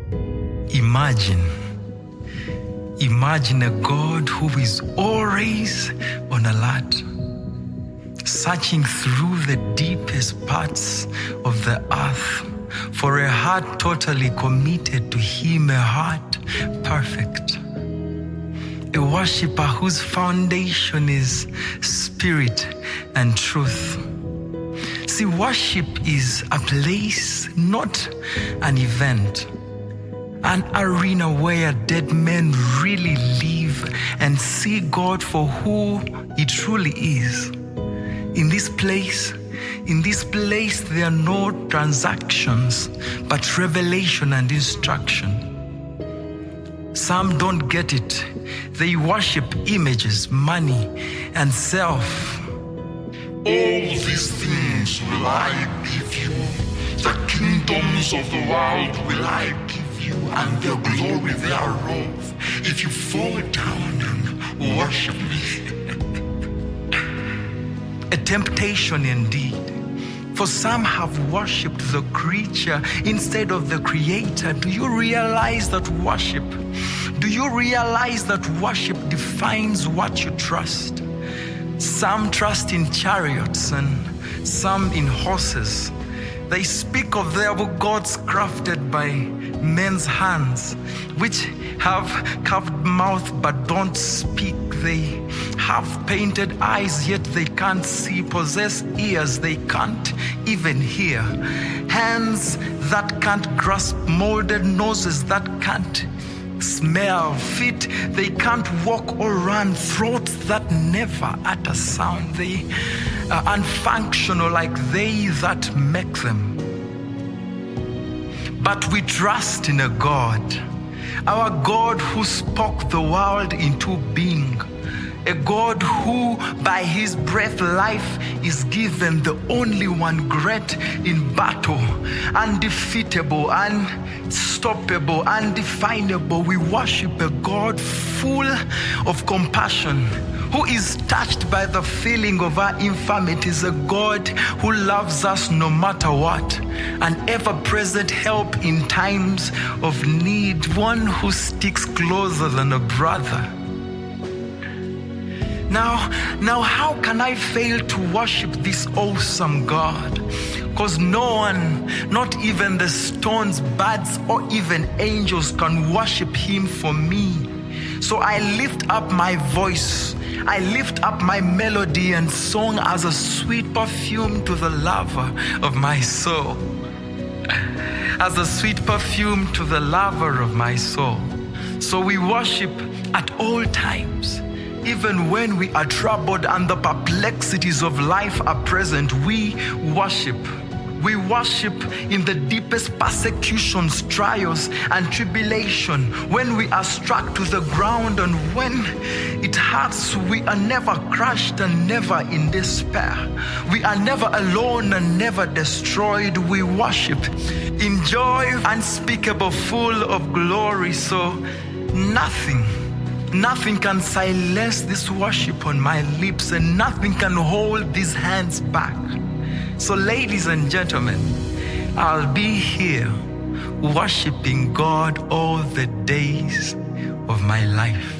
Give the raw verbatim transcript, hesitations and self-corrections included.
Imagine, imagine a God who is always on alert, searching through the deepest parts of the earth for a heart totally committed to Him, a heart perfect. A worshiper whose foundation is spirit and truth. See, worship is a place, not an event. An arena where dead men really live and see God for who He truly is. In this place, in this place, there are no transactions, but revelation and instruction. Some don't get it. They worship images, money, and self. All these things will I give you. The kingdoms of the world will I give you, and the glory thereof, if you fall down and worship me. A temptation indeed. For some have worshipped the creature instead of the Creator. Do you realize that worship, do you realize that worship defines what you trust? Some trust in chariots and some in horses. They speak of their gods crafted by men's hands, which have carved mouth but don't speak. They have painted eyes yet they can't see, possess ears they can't even hear, hands that can't grasp, molded noses that can't smell, feet they can't walk or run, throats that never utter sound. They are unfunctional like they that make them. But we trust in a God, our God who spoke the world into being, a God who by His breath life is given, the only one great in battle, undefeatable, unstoppable, undefinable. We worship a God full of compassion, who is touched by the feeling of our infirmities, a God who loves us no matter what, an ever-present help in times of need, one who sticks closer than a brother. Now, now how can I fail to worship this awesome God? Because no one, not even the stones, birds, or even angels can worship Him for me. So I lift up my voice, I lift up my melody and song as a sweet perfume to the lover of my soul. As a sweet perfume to the lover of my soul. So we worship at all times. Even when we are troubled and the perplexities of life are present, we worship. We worship in the deepest persecutions, trials, and tribulation. When we are struck to the ground and when it hurts, we are never crushed and never in despair. We are never alone and never destroyed. We worship in joy unspeakable, full of glory. So nothing Nothing can silence this worship on my lips, and nothing can hold these hands back. So ladies and gentlemen, I'll be here worshiping God all the days of my life.